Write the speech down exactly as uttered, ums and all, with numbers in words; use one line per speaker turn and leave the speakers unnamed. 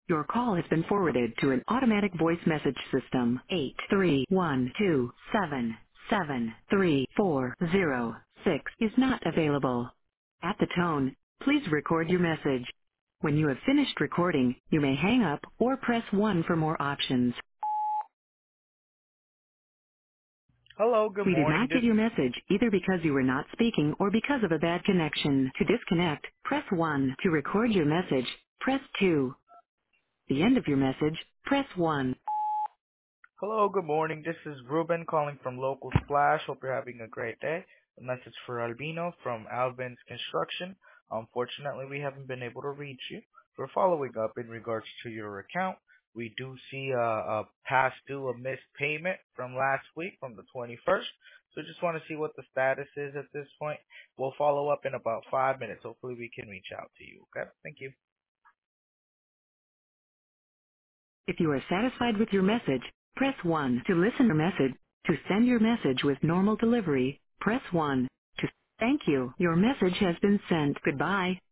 Your call has been forwarded to an automatic voice message system. Eight three one two seven seven three four zero six is not available. At the tone, please record your message. When you have finished recording, you may hang up or press one for more options.
Hello, good
We did
morning.
not
This
get your message either because you were not speaking or because of a bad connection. To disconnect, press one. To record your message, press two. The end of your message, press one.
Hello, good morning. This is Ruben calling from Local Splash. Hope you're having a great day. A message for Albino from Alvin's Construction. Unfortunately, we haven't been able to reach you. We're following up in regards to your account. We do see a, a past due, a missed payment from last week, from the twenty-first. So just want to see what the status is at this point. We'll follow up in about five minutes. Hopefully we can reach out to you. Okay? Thank you.
If you are satisfied with your message, press one. To listen to your message, to send your message with normal delivery, press one. To thank you. Your message has been sent. Goodbye.